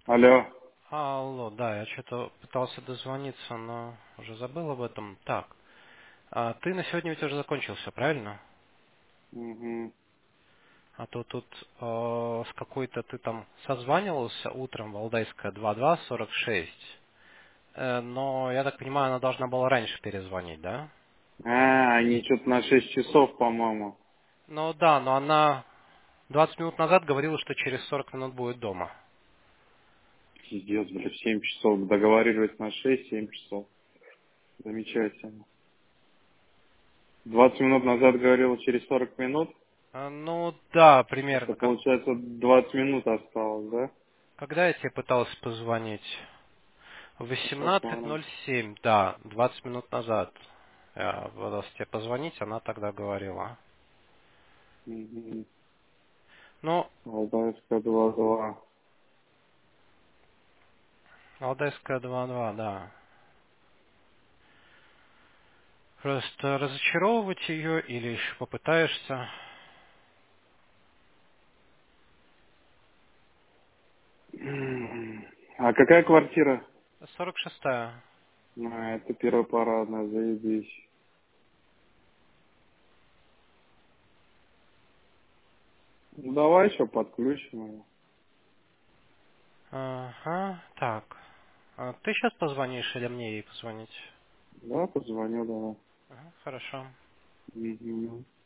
Алло. Алло, да, я что-то пытался дозвониться, но уже забыл об этом. Так, ты на сегодня ведь уже закончился, правильно? Угу. А то тут с какой-то ты там созванивался утром, Валдайская 2246, но, я так понимаю, она должна была раньше перезвонить, да? Они что-то на 6 часов, по-моему. Ну да, но она 20 минут назад говорила, что через 40 минут будет дома. Пиздец, блядь, в 7 часов. Договаривались на 6-7 часов. Замечательно. 20 минут назад говорил через 40 минут. Ну да, Это примерно. получается 20 минут осталось, да? Когда я тебе пытался позвонить? В Сейчас смотрим. 18:07, да, 20 минут назад. Я пытался тебе позвонить, она тогда говорила. Угу. Ну, Алтайская 2-2. Алтайская 2:2, да. Просто разочаровывать ее или еще попытаешься? А какая квартира? 46-я. Это первопарадная, заебись. Ну, давай еще подключим ее. Ага, так. Ты сейчас позвонишь или мне ей позвонить? Да, позвоню, давай. Ага, хорошо. Мгм.